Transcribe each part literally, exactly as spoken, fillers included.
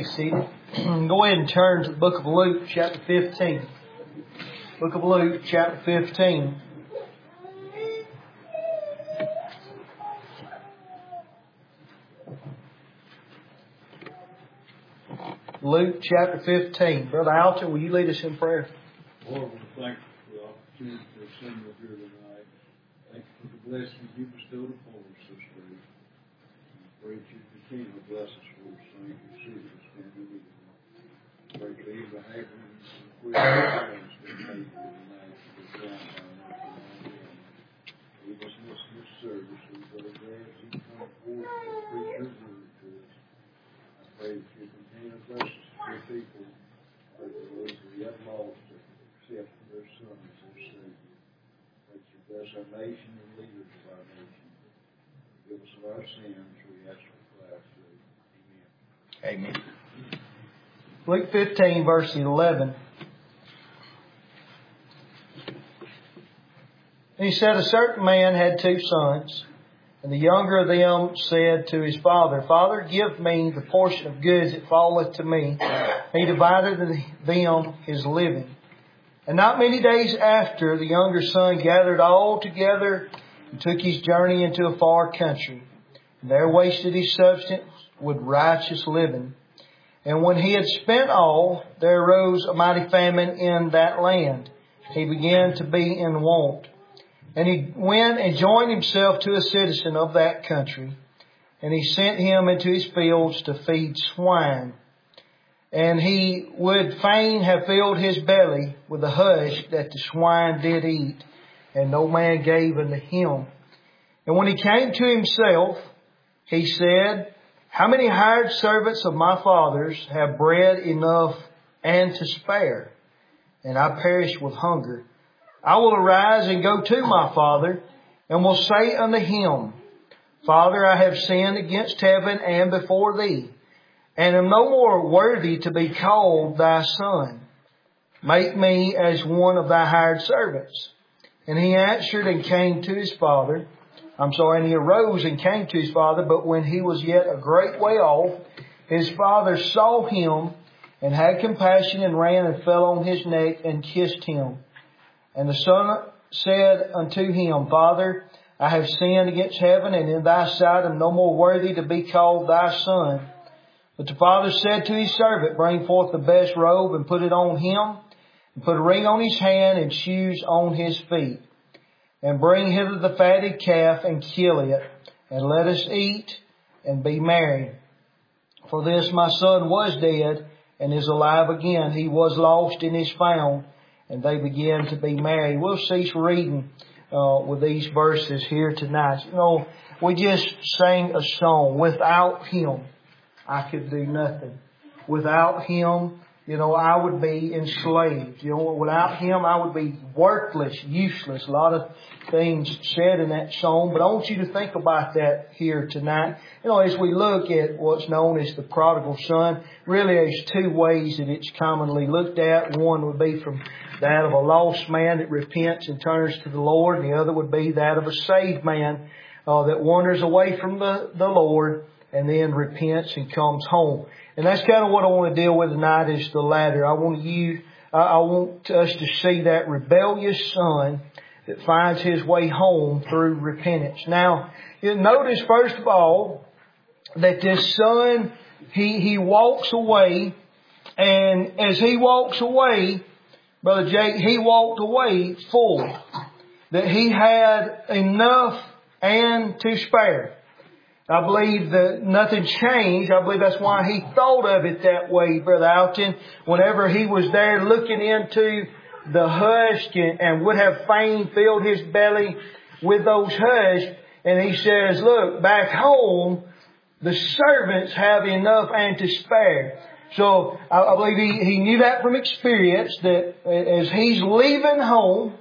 seated. Go ahead and turn to the book of Luke, chapter fifteen. Book of Luke, chapter fifteen. Luke, chapter fifteen. Brother Alton, will you lead us in prayer? Lord, we thank you for the opportunity to assemble here tonight. Thank you for the blessings you bestowed upon us this week. I pray that you continue to bless us for us. Thank you, see us, stand in need of it. Pray for Abraham and the friends that made here tonight to be ground by mercy and all. We must miss this service. We brother glad as he come forth to preach your word to us. I pray that you continue to bless us for your people. Pray for those who are yet lost to accept their Son as their Savior. Pray that you bless our nation and leaders of our nation. Forgive us of our sins. We ask for Christ's sake. Amen. Amen. Luke fifteen, verse eleven. And he said, a certain man had two sons, and the younger of them said to his father, Father, give me the portion of goods that falleth to me. And he divided them his living. And not many days after, the younger son gathered all together and took his journey into a far country. And there wasted his substance with righteous living. And when he had spent all, there arose a mighty famine in that land. He began to be in want. And he went and joined himself to a citizen of that country. And he sent him into his fields to feed swine. And he would fain have filled his belly with the husk that the swine did eat. And no man gave unto him. And when he came to himself, he said, How many hired servants of my father's have bread enough and to spare? And I perish with hunger. I will arise and go to my father, and will say unto him, Father, I have sinned against heaven and before thee, and am no more worthy to be called thy son. Make me as one of thy hired servants. And he answered and came to his father. I'm sorry, and he arose and came to his father, but when he was yet a great way off, his father saw him and had compassion and ran and fell on his neck and kissed him. And the son said unto him, Father, I have sinned against heaven, and in thy sight am no more worthy to be called thy son. But the father said to his servant, Bring forth the best robe and put it on him, and put a ring on his hand and shoes on his feet. And bring hither the fatted calf and kill it, and let us eat and be merry. For this my son was dead and is alive again. He was lost and is found. And they began to be merry. We'll cease reading uh, with these verses here tonight. You know, we just sang a song, Without Him, I could do nothing. Without Him, you know, I would be enslaved. You know, without Him, I would be worthless, useless. A lot of things said in that song. But I want you to think about that here tonight. You know, as we look at what's known as the prodigal son, really there's two ways that it's commonly looked at. One would be from that of a lost man that repents and turns to the Lord. And the other would be that of a saved man uh, that wanders away from the, the Lord and then repents and comes home. And that's kind of what I want to deal with tonight, is the latter. I want you, uh, I want us to see that rebellious son that finds his way home through repentance. Now, you notice first of all that this son, he, he walks away, and as he walks away, Brother Jake, he walked away full. That he had enough and to spare. I believe that nothing changed. I believe that's why he thought of it that way, Brother Alton. Whenever he was there looking into the husk and, and would have fain filled his belly with those husks. And he says, look, back home, the servants have enough and to spare. So I, I believe he, he knew that from experience, that as he's leaving home,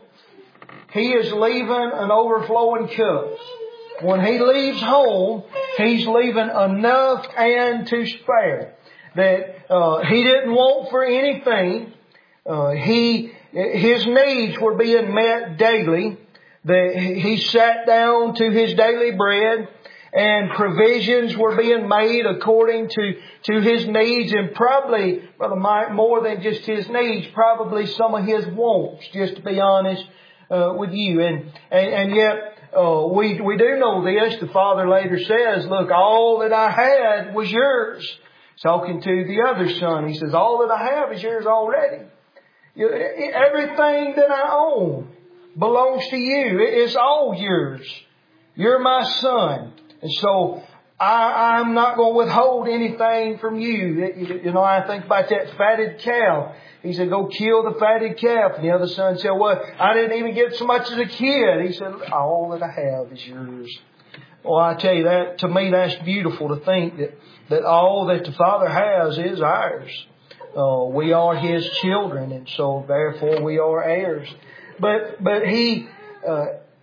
he is leaving an overflowing cup. When he leaves home, he's leaving enough and to spare. That uh, he didn't want for anything. Uh, he his needs were being met daily. That he sat down to his daily bread, and provisions were being made according to, to his needs, and probably, Brother Mike, more than just his needs, probably some of his wants, just to be honest uh, with you. And, and, and yet, uh, we, we do know this. The Father later says, look, all that I had was yours. Talking to the other son, he says, all that I have is yours already. You, everything that I own belongs to you. It's all yours. You're my son. And so I, I'm not going to withhold anything from you. You know, I think about that fatted calf. He said, go kill the fatted calf. And the other son said, well, I didn't even get so much as a kid. He said, all that I have is yours. Well, I tell you, that to me, that's beautiful to think that, that all that the Father has is ours. Uh, we are His children, and so therefore we are heirs. But, but He, uh,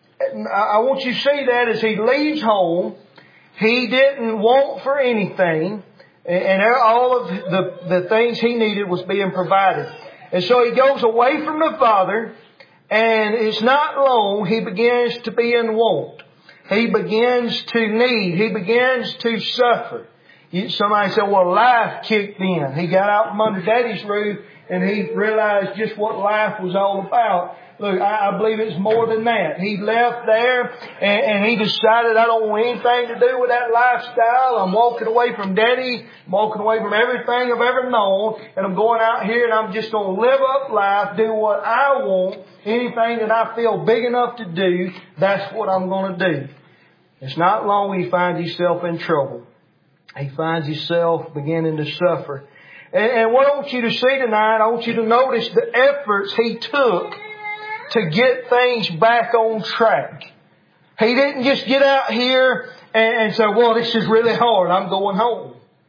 I want you to see that as He leaves home, He didn't want for anything, and all of the, the things He needed was being provided. And so He goes away from the Father, and it's not long, He begins to be in want. He begins to need. He begins to suffer. Somebody said, well, life kicked in. He got out from under Daddy's roof and he realized just what life was all about. Look, I, I believe it's more than that. He left there and, and he decided, I don't want anything to do with that lifestyle. I'm walking away from Daddy. I'm walking away from everything I've ever known. And I'm going out here and I'm just going to live up life, do what I want. Anything that I feel big enough to do, that's what I'm going to do. It's not long he finds himself in trouble. He finds himself beginning to suffer. And, and what I want you to see tonight, I want you to notice the efforts he took to get things back on track. He didn't just get out here and, and say, well, this is really hard, I'm going home.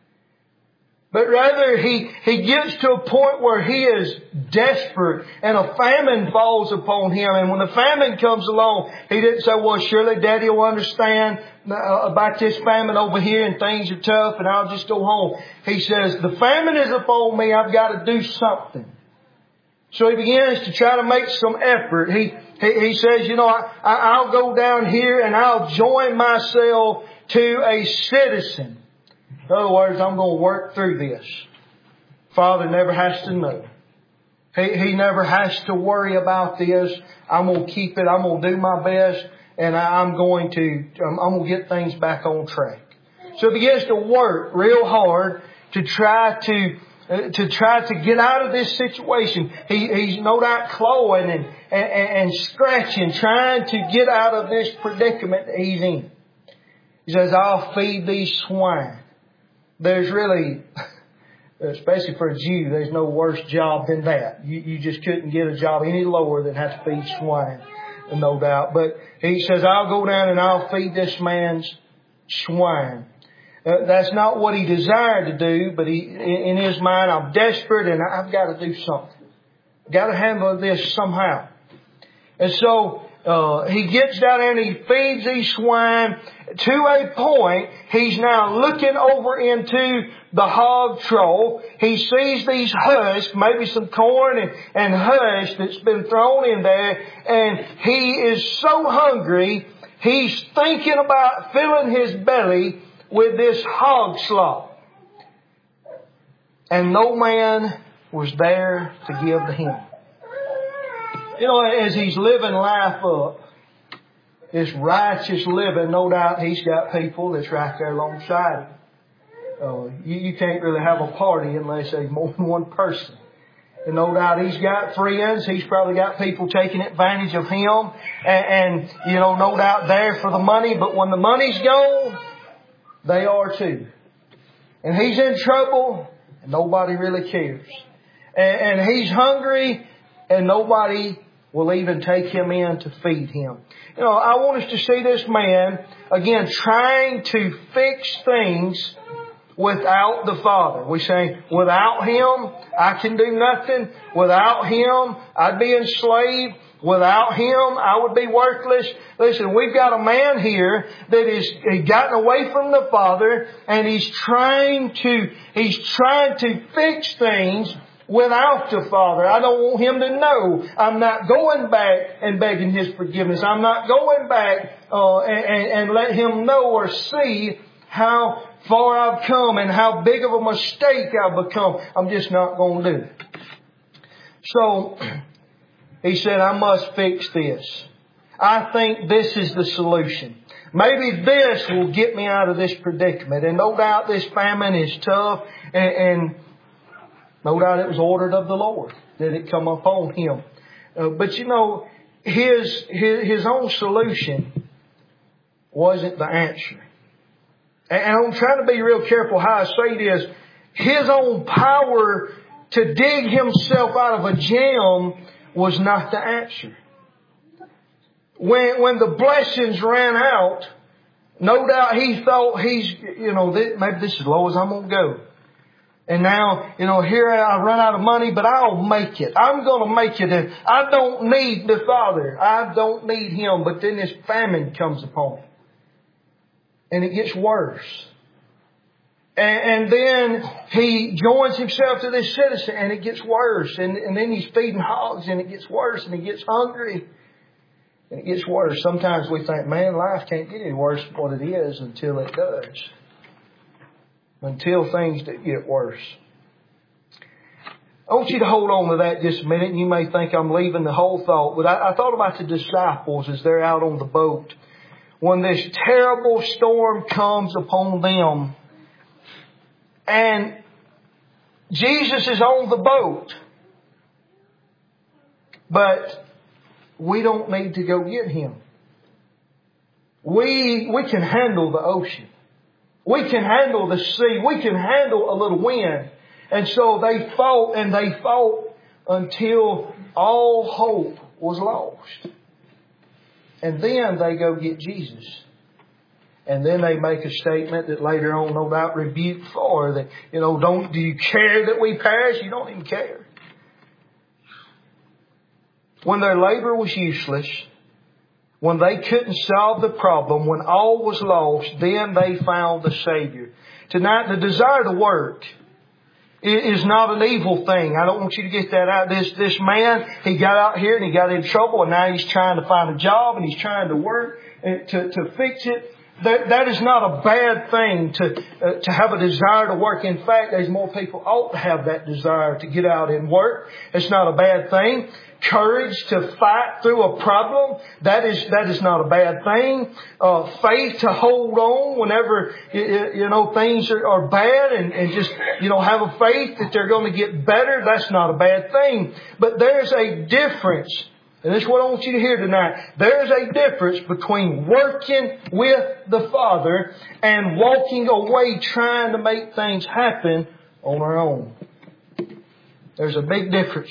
But rather, he, he gets to a point where he is desperate and a famine falls upon him. And when the famine comes along, he didn't say, well, surely Daddy will understand about this famine over here and things are tough and I'll just go home. He says, the famine is upon me, I've got to do something. So he begins to try to make some effort. He, he, he says, you know, I, I'll go down here and I'll join myself to a citizen. In other words, I'm going to work through this. Father never has to know. He, he never has to worry about this. I'm going to keep it. I'm going to do my best. And I'm going to, I'm going to get things back on track. So he begins to work real hard to try to, uh, to try to get out of this situation. He, he's no doubt clawing and, and, and scratching, trying to get out of this predicament that he's in. He says, I'll feed these swine. There's really, especially for a Jew, there's no worse job than that. You, you just couldn't get a job any lower than have to feed swine, no doubt. But he says, I'll go down and I'll feed this man's swine. Uh, that's not what he desired to do, but he, in his mind, I'm desperate and I've got to do something. I've got to handle this somehow. And so, Uh, he gets down there and he feeds these swine to a point. He's now looking over into the hog trough. He sees these husks, maybe some corn and, and husk that's been thrown in there. And he is so hungry, he's thinking about filling his belly with this hog slop. And no man was there to give to him. You know, as he's living life up, this righteous living, no doubt he's got people that's right there alongside him. Uh, you, you can't really have a party unless there's more than one person. And no doubt he's got friends. He's probably got people taking advantage of him. And, and, you know, no doubt there for the money. But when the money's gone, they are too. And he's in trouble and nobody really cares. And, and he's hungry and nobody will even take him in to feed him. You know, I want us to see this man, again, trying to fix things without the Father. We say, without Him, I can do nothing. Without Him, I'd be enslaved. Without Him, I would be worthless. Listen, we've got a man here that is he's gotten away from the Father and he's trying to, he's trying to fix things without the Father. I don't want him to know. I'm not going back and begging his forgiveness. I'm not going back uh, and, and, and let him know or see how far I've come and how big of a mistake I've become. I'm just not going to do it. So he said, I must fix this. I think this is the solution. Maybe this will get me out of this predicament. And no doubt this famine is tough. And, and no doubt it was ordered of the Lord that it come upon him. Uh, but you know, his, his, his own solution wasn't the answer. And I'm trying to be real careful how I say this. His own power to dig himself out of a jam was not the answer. When, when the blessings ran out, no doubt he thought he's, you know, maybe this is as low as I'm going to go. And now, you know, here I run out of money, but I'll make it. I'm going to make it. And I don't need the Father. I don't need him. But then this famine comes upon him. And it gets worse. And, and then he joins himself to this citizen and it gets worse. And, and then he's feeding hogs and it gets worse and he gets hungry. And it gets worse. Sometimes we think, man, life can't get any worse than what it is until it does. Until things get worse. I want you to hold on to that just a minute. You may think I'm leaving the whole thought. But I, I thought about the disciples as they're out on the boat. When this terrible storm comes upon them. And Jesus is on the boat. But we don't need to go get him. We, we can handle the ocean. We can handle the sea. We can handle a little wind. And so they fought and they fought until all hope was lost. And then they go get Jesus. And then they make a statement that later on no doubt rebuked for. That, you know, don't, do you care that we perish? You don't even care. When their labor was useless, when they couldn't solve the problem, when all was lost, then they found the Savior. Tonight, the desire to work is not an evil thing. I don't want you to get that out. This, this man, he got out here and he got in trouble and now he's trying to find a job and he's trying to work to, to fix it. That, that is not a bad thing to, uh, to have a desire to work. In fact, there's more people ought to have that desire to get out and work. It's not a bad thing. Courage to fight through a problem, that is, that is not a bad thing. Uh, faith to hold on whenever, you know, things are, are bad and, and just, you know, have a faith that they're going to get better. That's not a bad thing. But there's a difference. And this is what I want you to hear tonight. There's a difference between working with the Father and walking away trying to make things happen on our own. There's a big difference.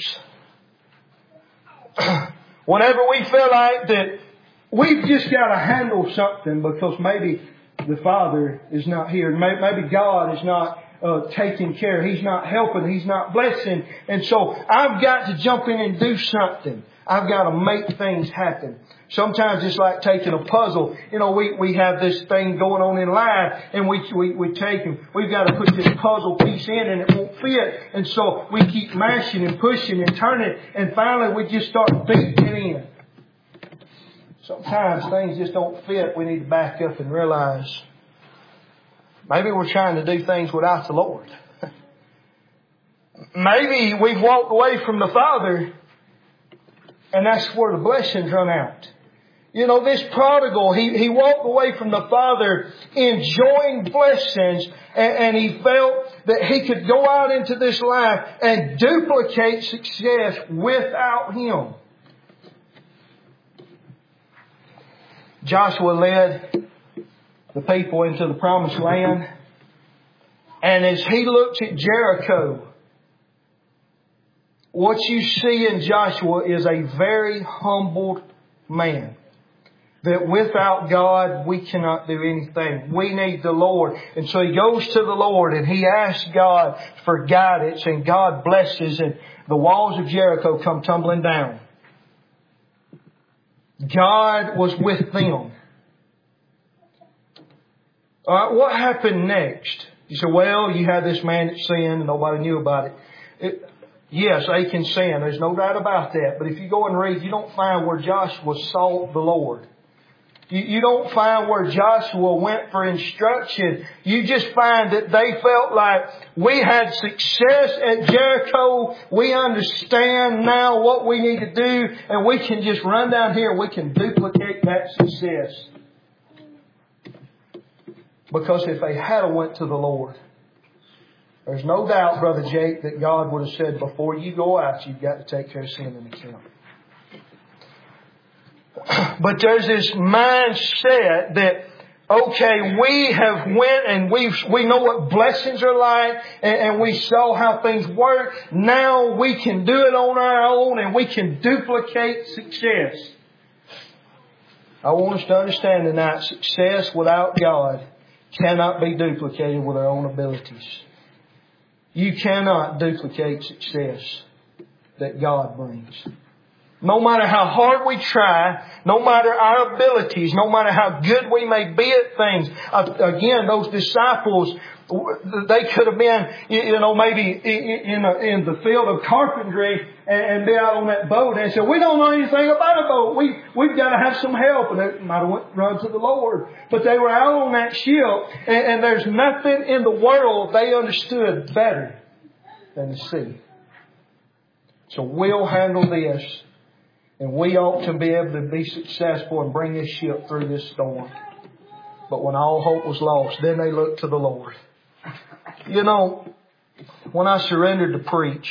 Whenever we feel like that we've just got to handle something because maybe the Father is not here. Maybe God is not uh, taking care. He's not helping. He's not blessing. And so I've got to jump in and do something. I've got to make things happen. Sometimes it's like taking a puzzle. You know, we, we have this thing going on in life and we, we, we take and we've got to put this puzzle piece in and it won't fit. And so we keep mashing and pushing and turning and finally we just start beating it in. Sometimes things just don't fit. We need to back up and realize maybe we're trying to do things without the Lord. Maybe we've walked away from the Father and that's where the blessings run out. You know, this prodigal, he, he walked away from the Father enjoying blessings and, and he felt that he could go out into this life and duplicate success without Him. Joshua led the people into the promised land. And as he looked at Jericho, what you see in Joshua is a very humbled man. That without God, we cannot do anything. We need the Lord. And so he goes to the Lord and he asks God for guidance and God blesses and the walls of Jericho come tumbling down. God was with them. All right, what happened next? You say, well, you had this man that sinned and nobody knew about it. it Yes, Achan sinned. There's no doubt about that. But if you go and read, you don't find where Joshua sought the Lord. You, you don't find where Joshua went for instruction. You just find that they felt like we had success at Jericho. We understand now what we need to do, and we can just run down here. We can duplicate that success. Because if they had went to the Lord, there's no doubt, Brother Jake, that God would have said, before you go out, you've got to take care of sin in the camp. But there's this mindset that, okay, we have went and we we know what blessings are like, and, and we saw how things work. Now we can do it on our own, and we can duplicate success. I want us to understand tonight, success without God cannot be duplicated with our own abilities. You cannot duplicate success that God brings. No matter how hard we try, no matter our abilities, no matter how good we may be at things. Again, those disciples, they could have been, you know, maybe in a, in the field of carpentry and be out on that boat and said, we don't know anything about a boat. We, we've got to have some help. And they might have went run to the Lord. But they were out on that ship, and, and there's nothing in the world they understood better than the sea. So we'll handle this. And we ought to be able to be successful and bring this ship through this storm. But when all hope was lost, then they looked to the Lord. You know, when I surrendered to preach,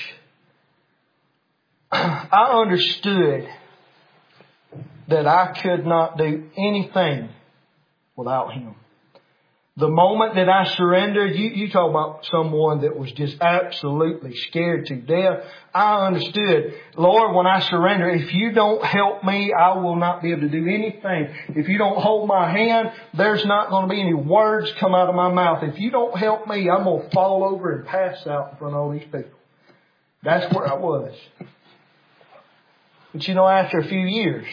I understood that I could not do anything without Him. The moment that I surrendered, you, you talk about someone that was just absolutely scared to death. I understood, Lord, when I surrender, if you don't help me, I will not be able to do anything. If you don't hold my hand, there's not going to be any words come out of my mouth. If you don't help me, I'm going to fall over and pass out in front of all these people. That's where I was. But you know, after a few years,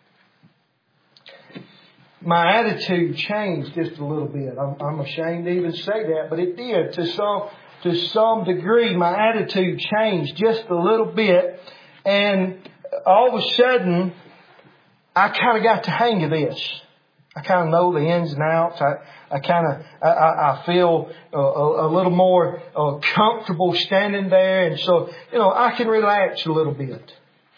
my attitude changed just a little bit. I'm, I'm ashamed to even say that, but it did. To some, to some degree, my attitude changed just a little bit. And all of a sudden, I kind of got the hang of this. I kind of know the ins and outs. I, I kind of, I, I feel a, a, a little more uh, comfortable standing there. And so, you know, I can relax a little bit.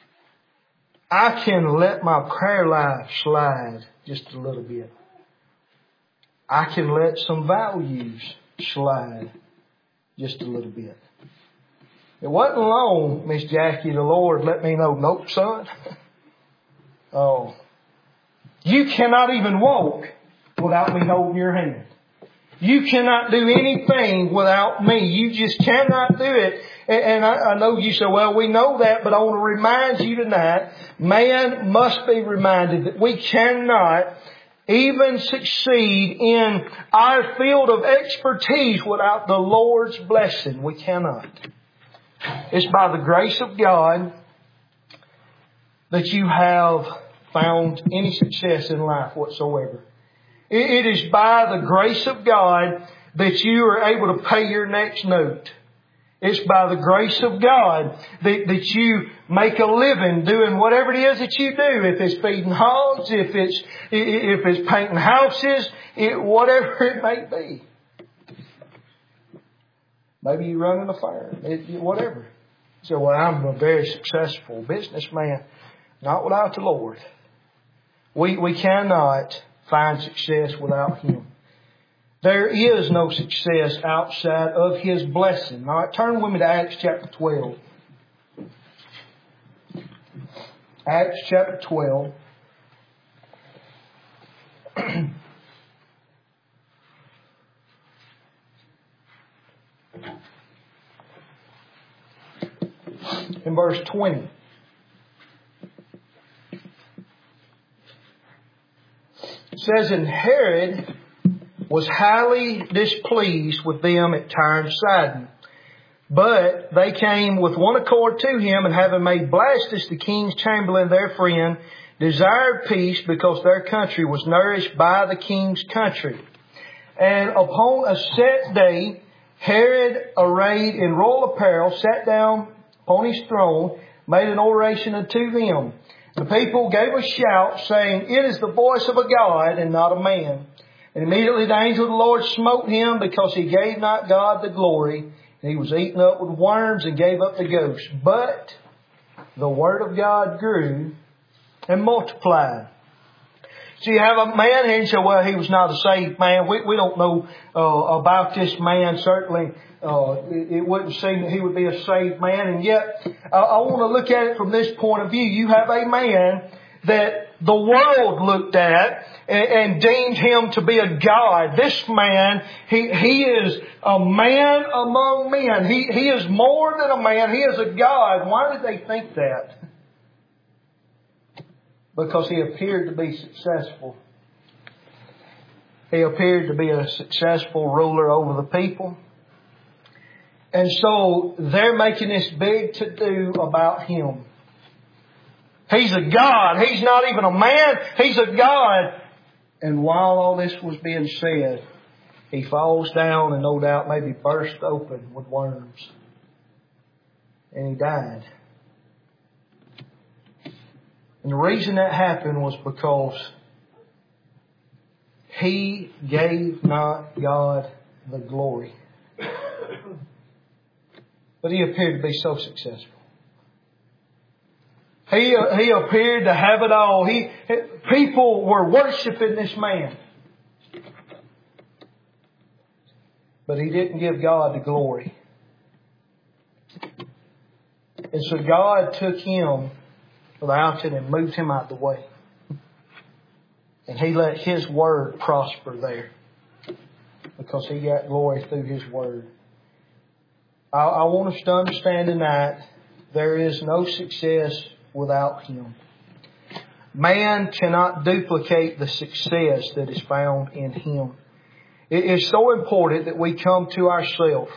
I can let my prayer life slide just a little bit. I can let some values slide just a little bit. It wasn't long, Miss Jackie, the Lord let me know, nope, son. Oh, you cannot even walk without me holding your hand. You cannot do anything without me. You just cannot do it. And I know you say, well, we know that, but I want to remind you tonight, man must be reminded that we cannot even succeed in our field of expertise without the Lord's blessing. We cannot. It's by the grace of God that you have found any success in life whatsoever. It is by the grace of God that you are able to pay your next note. It's by the grace of God that, that you make a living doing whatever it is that you do. If it's feeding hogs, if it's if it's painting houses, it, whatever it may be. Maybe you run an affair, it, whatever. So, well, I'm a very successful businessman. Not without the Lord. We we cannot find success without Him. There is no success outside of His blessing. All right, turn with me to Acts chapter twelve. Acts chapter twelve. In verse twenty. It says, and Herod was highly displeased with them at Tyre and Sidon. But they came with one accord to him, and having made Blastus the king's chamberlain their friend, desired peace, because their country was nourished by the king's country. And upon a set day, Herod, arrayed in royal apparel, sat down upon his throne, made an oration unto them. The people gave a shout, saying, It is the voice of a God, and not a man. And immediately the angel of the Lord smote him, because he gave not God the glory. And he was eaten up with worms, and gave up the ghost. But the word of God grew and multiplied. So you have a man here and say, well, he was not a saved man. We, we don't know uh, about this man. Certainly, uh, it, it wouldn't seem that he would be a saved man. And yet, uh, I want to look at it from this point of view. You have a man that the world looked at and, and deemed him to be a god. This man, he, he is a man among men. He, he is more than a man. He is a god. Why did they think that? Because he appeared to be successful. He appeared to be a successful ruler over the people. And so they're making this big to-do about him. He's a god. He's not even a man. He's a god. And while all this was being said, he falls down and no doubt maybe burst open with worms. And he died. And the reason that happened was because he gave not God the glory. But he appeared to be so successful. He, he appeared to have it all. He, people were worshiping this man. But he didn't give God the glory. And so God took him without it and moved him out of the way. And he let his word prosper there. Because he got glory through his word. I, I want us to understand tonight, there is no success without him. Man cannot duplicate the success that is found in him. It is so important that we come to ourselves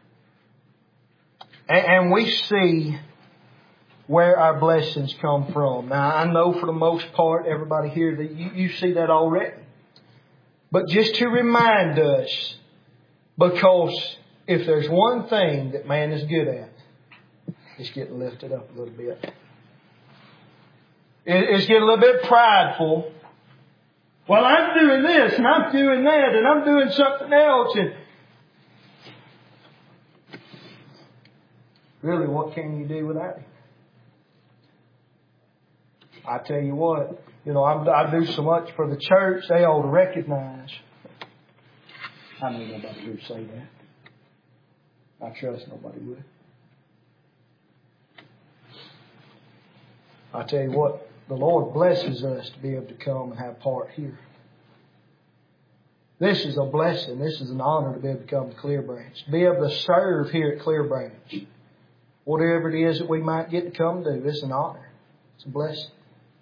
and, and we see where our blessings come from. Now, I know for the most part, everybody here, that you, you see that already. But just to remind us, because if there's one thing that man is good at, it's getting lifted up a little bit. It, it's getting a little bit prideful. Well, I'm doing this, and I'm doing that, and I'm doing something else. And really, what can you do without him? I tell you what, you know, I'm, I do so much for the church, they ought to recognize. I know nobody would say that. I trust nobody would. I tell you what, the Lord blesses us to be able to come and have part here. This is a blessing. This is an honor to be able to come to Clear Branch. To be able to serve here at Clear Branch. Whatever it is that we might get to come do, it's an honor. It's a blessing.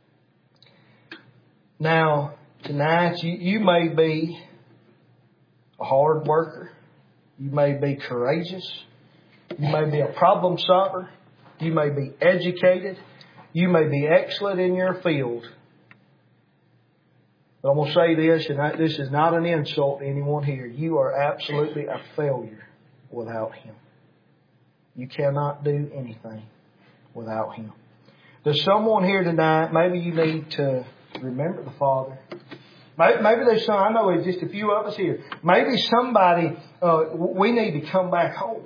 Now, tonight, you, you may be a hard worker. You may be courageous. You may be a problem solver. You may be educated. You may be excellent in your field. But I'm going to say this, and I, this is not an insult to anyone here. You are absolutely a failure without him. You cannot do anything without him. There's someone here tonight, maybe you need to remember the Father. Maybe, maybe there's some, I know there's just a few of us here. Maybe somebody, uh, we need to come back home.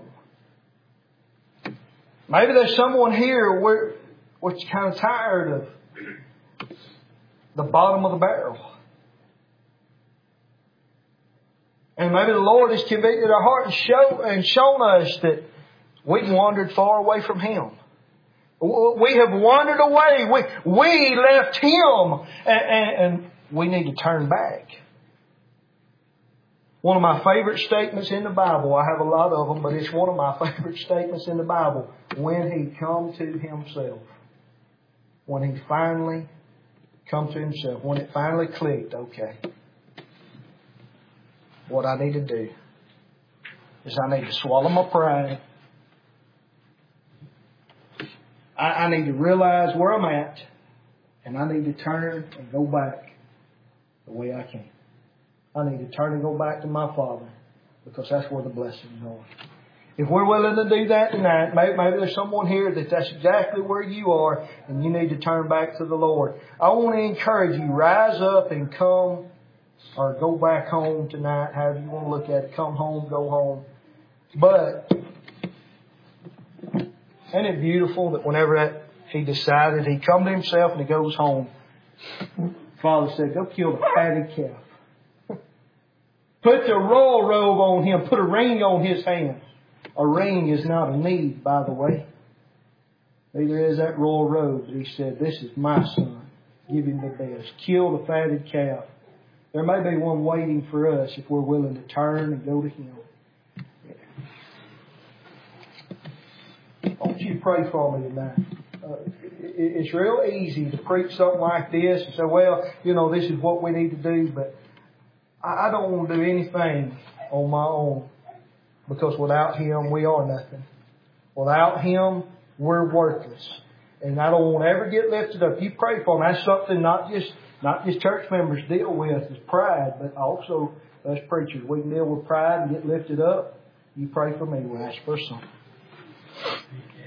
Maybe there's someone here where, where you're kind of tired of the bottom of the barrel. And maybe the Lord has convicted our heart and, show, and shown us that we've wandered far away from him. We have wandered away. We, we left him. And, and, and we need to turn back. One of my favorite statements in the Bible, I have a lot of them, but it's one of my favorite statements in the Bible. When he come to himself. When he finally come to himself. When it finally clicked, okay. What I need to do is I need to swallow my pride. I need to realize where I'm at, and I need to turn and go back the way I came. I need to turn and go back to my Father, because that's where the blessings are. If we're willing to do that tonight, maybe, maybe there's someone here that that's exactly where you are and you need to turn back to the Lord. I want to encourage you, rise up and come or go back home tonight, however you want to look at it. Come home, go home. But isn't it beautiful that whenever that, he decided, he come to himself and he goes home. Father said, go kill the fatted calf. Put the royal robe on him. Put a ring on his hand. A ring is not a need, by the way. Neither is that royal robe. He said, this is my son. Give him the best. Kill the fatted calf. There may be one waiting for us if we're willing to turn and go to him. I want you to pray for me tonight. Uh, it's real easy to preach something like this and say, well, you know, this is what we need to do, but I don't want to do anything on my own, because without him, we are nothing. Without him, we're worthless. And I don't want to ever get lifted up. You pray for me. That's something not just not just church members deal with is pride, but also us preachers. We can deal with pride and get lifted up. You pray for me. We'll ask for something.